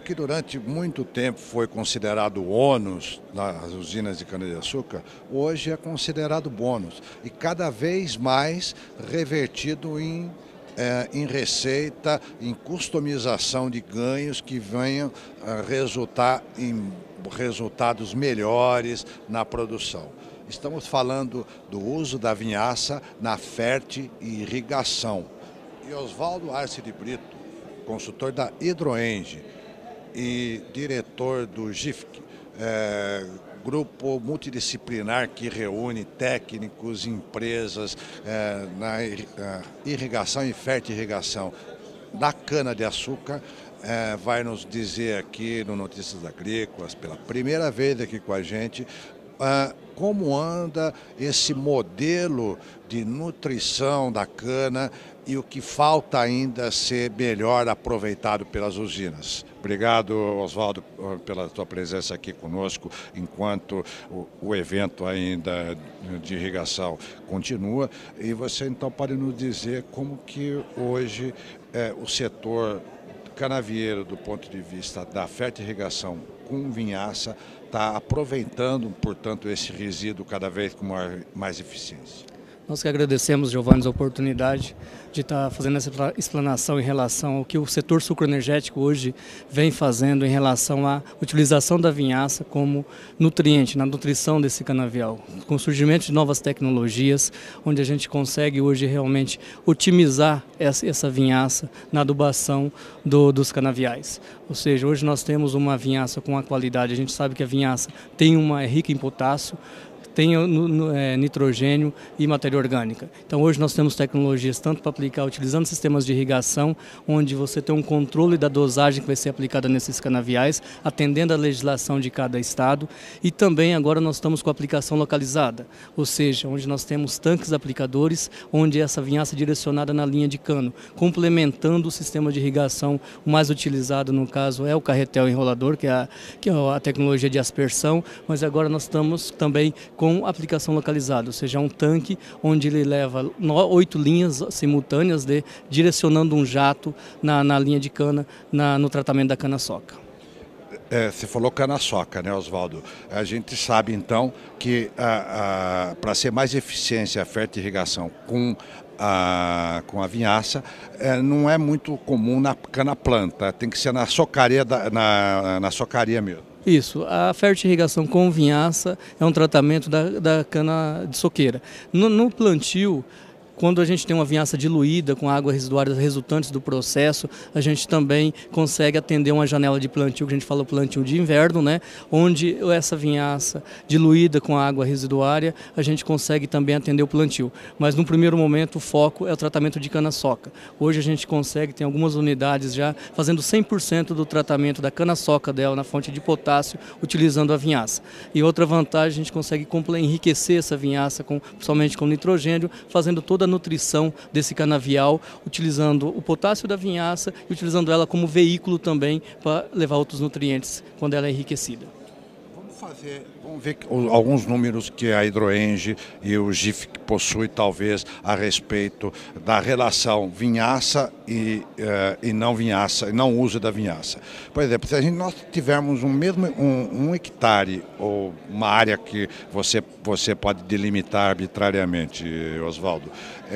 que durante muito tempo foi considerado ônus nas usinas de cana-de-açúcar, hoje é considerado bônus e cada vez mais revertido em receita, em customização de ganhos que venham a resultar em resultados melhores na produção. Estamos falando do uso da vinhaça na fertirrigação. E Oswaldo Arce de Brito, consultor da Hidroenge e diretor do GIFC, grupo multidisciplinar que reúne técnicos, empresas na irrigação e fertirrigação da cana-de-açúcar, vai nos dizer aqui no Notícias Agrícolas, pela primeira vez aqui com a gente, como anda esse modelo de nutrição da cana e o que falta ainda ser melhor aproveitado pelas usinas. Obrigado, Oswaldo, pela tua presença aqui conosco, enquanto o evento ainda de irrigação continua. E você então pode nos dizer como que hoje o setor canavieiro, do ponto de vista da fertirrigação com vinhaça, está aproveitando, portanto, esse resíduo cada vez com mais eficiência. Nós que agradecemos, Giovanni, a oportunidade de estar fazendo essa explanação em relação ao que o setor sucroenergético hoje vem fazendo em relação à utilização da vinhaça como nutriente, na nutrição desse canavial, com o surgimento de novas tecnologias, onde a gente consegue hoje realmente otimizar essa vinhaça na adubação dos canaviais. Ou seja, hoje nós temos uma vinhaça com a qualidade, a gente sabe que a vinhaça é rica em potássio, tem nitrogênio e matéria orgânica. Então hoje nós temos tecnologias tanto para aplicar utilizando sistemas de irrigação, onde você tem um controle da dosagem que vai ser aplicada nesses canaviais, atendendo à legislação de cada estado, e também agora nós estamos com a aplicação localizada, ou seja, onde nós temos tanques aplicadores, onde essa vinhaça é direcionada na linha de cano, complementando o sistema de irrigação. O mais utilizado no caso é o carretel enrolador, que é a tecnologia de aspersão, mas agora nós estamos também com aplicação localizada, ou seja, um tanque onde ele leva 8 linhas simultâneas direcionando um jato na linha de cana, no tratamento da cana-soca. Você falou cana-soca, né, Oswaldo? A gente sabe, então, que para ser mais eficiente a fertirrigação com a vinhaça, não é muito comum na cana-planta, tem que ser na socaria, na socaria mesmo. Isso, a fertirrigação com vinhaça é um tratamento da cana de soqueira. No plantio, quando a gente tem uma vinhaça diluída com água residuária resultantes do processo, a gente também consegue atender uma janela de plantio, que a gente fala plantio de inverno, né? Onde essa vinhaça diluída com água residuária, a gente consegue também atender o plantio. Mas no primeiro momento o foco é o tratamento de cana-soca. Hoje a gente consegue, tem algumas unidades já fazendo 100% do tratamento da cana-soca dela na fonte de potássio, utilizando a vinhaça. E outra vantagem, a gente consegue enriquecer essa vinhaça, principalmente com nitrogênio, fazendo toda a nutrição desse canavial, utilizando o potássio da vinhaça e utilizando ela como veículo também para levar outros nutrientes quando ela é enriquecida. Vamos ver alguns números que a Hidroenge e o GIFC possuem, talvez, a respeito da relação vinhaça e não vinhaça, e não uso da vinhaça. Por exemplo, se nós tivermos um hectare ou uma área que você pode delimitar arbitrariamente, Oswaldo,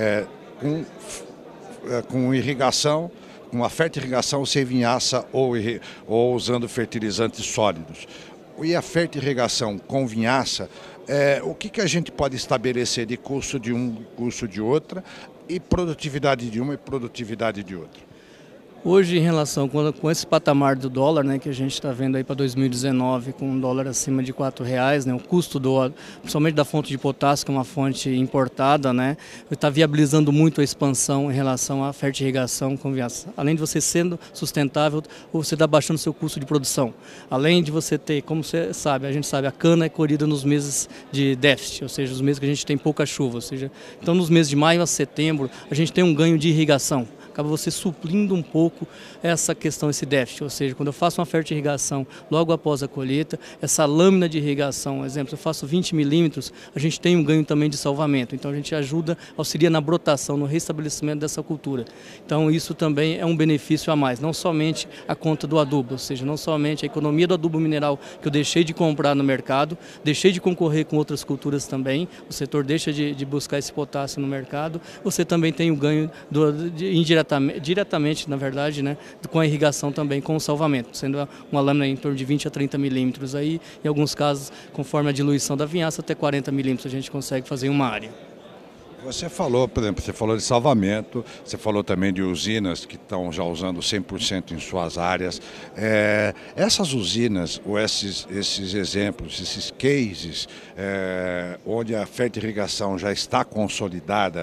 com irrigação, com a fertirrigação sem vinhaça ou usando fertilizantes sólidos. E a fertirrigação com vinhaça, o que a gente pode estabelecer de custo de um, custo de outra, e produtividade de uma e produtividade de outra? Hoje, em relação com esse patamar do dólar, né, que a gente está vendo aí para 2019, com um dólar acima de R$4, né, o custo principalmente da fonte de potássio, que é uma fonte importada, né, está viabilizando muito a expansão em relação à fertirrigação com vinhaça. Além de você sendo sustentável, você está baixando o seu custo de produção. Além de você ter, como você sabe, a gente sabe, a cana é colhida nos meses de déficit, ou seja, os meses que a gente tem pouca chuva. Ou seja, então, nos meses de maio a setembro, a gente tem um ganho de irrigação. acaba você suprindo um pouco essa questão, esse déficit, ou seja, quando eu faço uma fertirrigação logo após a colheita, essa lâmina de irrigação, exemplo, eu faço 20 milímetros, a gente tem um ganho também de salvamento, então a gente ajuda, auxilia na brotação, no restabelecimento dessa cultura. Então isso também é um benefício a mais, não somente a conta do adubo, ou seja, não somente a economia do adubo mineral que eu deixei de comprar no mercado, deixei de concorrer com outras culturas também, o setor deixa de buscar esse potássio no mercado, você também tem o ganho diretamente, na verdade, né, com a irrigação também, com o salvamento, sendo uma lâmina em torno de 20 a 30 milímetros aí, em alguns casos, conforme a diluição da vinhaça, até 40 milímetros a gente consegue fazer em uma área. Você falou, por exemplo, você falou de salvamento, você falou também de usinas que estão já usando 100% em suas áreas. Essas usinas, ou esses exemplos, esses cases, onde a fertirrigação já está consolidada,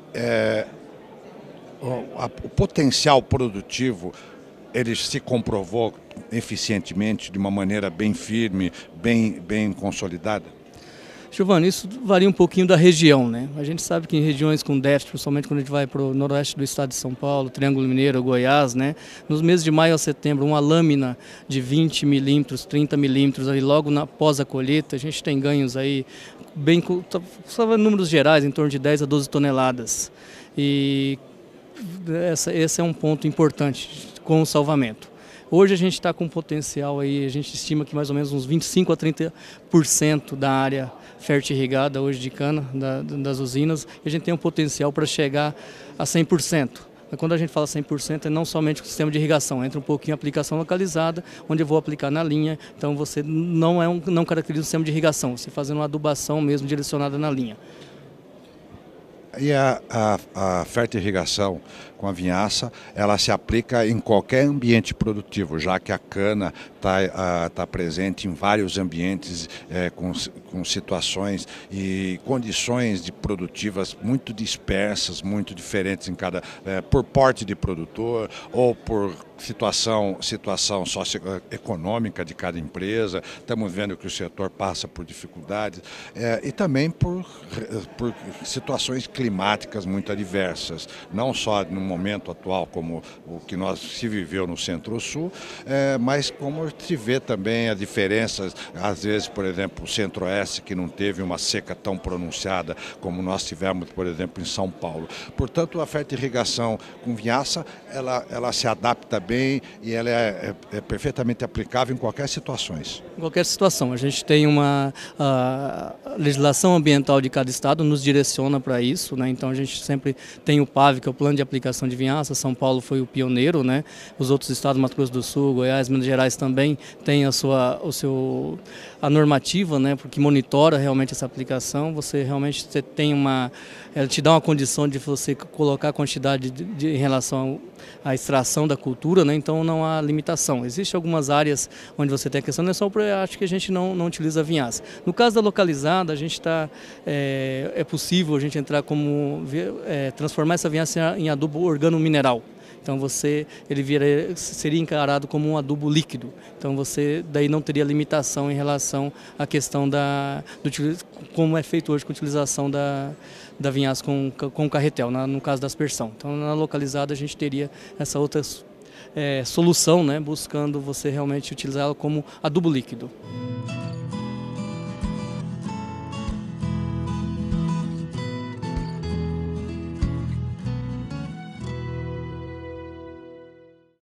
o potencial produtivo, ele se comprovou eficientemente, de uma maneira bem firme, bem consolidada? Giovanni, isso varia um pouquinho da região, né? A gente sabe que em regiões com déficit, principalmente quando a gente vai para o noroeste do estado de São Paulo, Triângulo Mineiro, Goiás, né? Nos meses de maio a setembro, uma lâmina de 20 milímetros, 30 milímetros, ali logo após a colheita, a gente tem ganhos aí, só números gerais, em torno de 10 a 12 toneladas. E esse é um ponto importante com o salvamento. Hoje a gente está com um potencial aí, a gente estima que mais ou menos uns 25 a 30% da área fertirrigada hoje de cana das usinas, e a gente tem um potencial para chegar a 100%. Mas quando a gente fala 100% é não somente o sistema de irrigação, entra um pouquinho a aplicação localizada, onde eu vou aplicar na linha, então você não caracteriza o sistema de irrigação, você fazendo uma adubação mesmo direcionada na linha. E a fertirrigação com a vinhaça, ela se aplica em qualquer ambiente produtivo, já que a cana está presente em vários ambientes com situações e condições produtivas muito dispersas, muito diferentes por porte de produtor ou por situação socioeconômica de cada empresa. Estamos vendo que o setor passa por dificuldades e também por situações climáticas muito adversas, não só no momento atual como o que se viveu no Centro-Sul, mas como se vê também as diferenças, às vezes, por exemplo, o Centro-Oeste, que não teve uma seca tão pronunciada como nós tivemos, por exemplo, em São Paulo. Portanto, a fertirrigação com vinhaça, ela se adapta bem e ela é perfeitamente aplicável em qualquer situação. Em qualquer situação. A gente tem a legislação ambiental de cada estado nos direciona para isso, né? Então a gente sempre tem o PAV, que é o Plano de Aplicação de Vinhaça. São Paulo foi o pioneiro, né? Os outros estados, Mato Grosso do Sul, Goiás, Minas Gerais também têm a normativa, né? Porque monitora realmente essa aplicação. Você tem ela te dá uma condição de você colocar a quantidade em relação à extração da cultura, né? Então não há limitação. Existem algumas áreas onde você tem a questão, não é só acho que a gente não utiliza a vinhaça. No caso da localizada, a gente é possível a gente entrar transformar essa vinhaça em adubo organomineral. Então ele seria encarado como um adubo líquido. Então você daí não teria limitação em relação à questão como é feito hoje com a utilização da vinhaça com carretel, no caso da aspersão. Então na localizada a gente teria essa outra solução, né, buscando você realmente utilizá-la como adubo líquido.